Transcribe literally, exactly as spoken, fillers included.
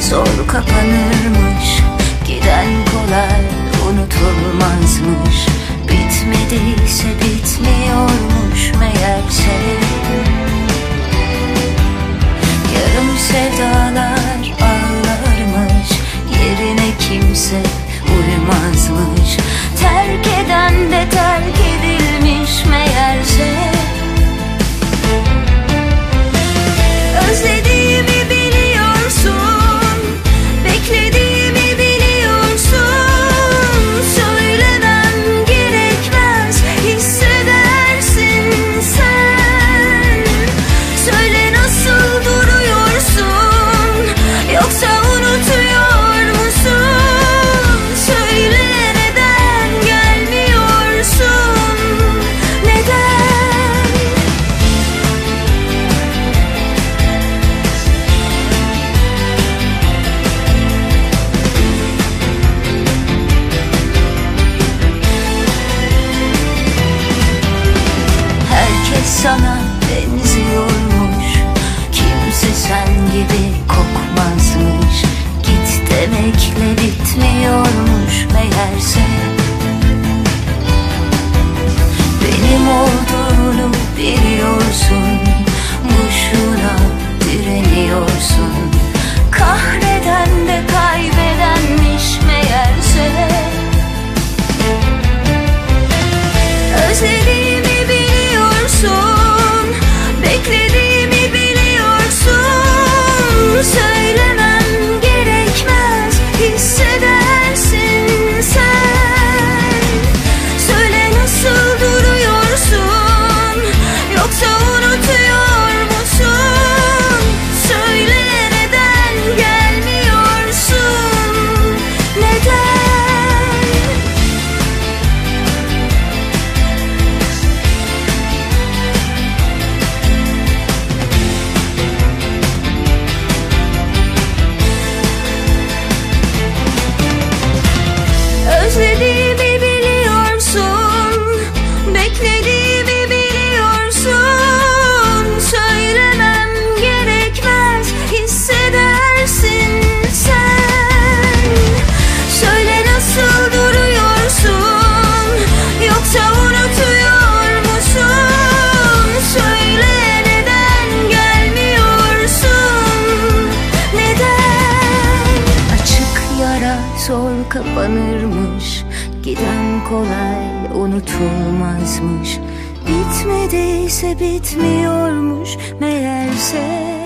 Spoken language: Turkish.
zor kapanırmış. Giden kolay unutulmazmış. Bitmediyse bitmiyormuş meğerse. Yarım sevdalar ağlarmış, yerine kimse uymazmış. Terk eden de terk edilmiş meğerse. Özlediğimi biliyorsun, beklediğimi biliyorsun. Söylemem gerekmez, hissedersin sen. Söyle nasıl duruyorsun, yoksa unutuyor musun? Söyle neden gelmiyorsun, neden? Herkes sana benziyormuş, kimse sen gibi kokmazmış. Git demekle bitmiyormuş meğerse. Benim olduğunu biliyorsun, boşuna direniyorsun. Kahreden de kaybedenmiş meğerse. Özlediğimi biliyorsun, beklediğimi biliyorsun. Söylemem gerekmez, hissedersin sen. Söyle nasıl duruyorsun, yoksa unutuyor musun? Söyle neden gelmiyorsun, neden? Özlediğimi biliyorsun, beklediğimi biliyorsun. Söylemem gerekmez, hissedersin sen. Söyle nasıl duruyorsun, yoksa unutuyor musun? Söyle neden gelmiyorsun, neden? Açık yara zor kapanırmış, giden kolay unutulmazmış. Bitmediyse bitmiyormuş meğerse.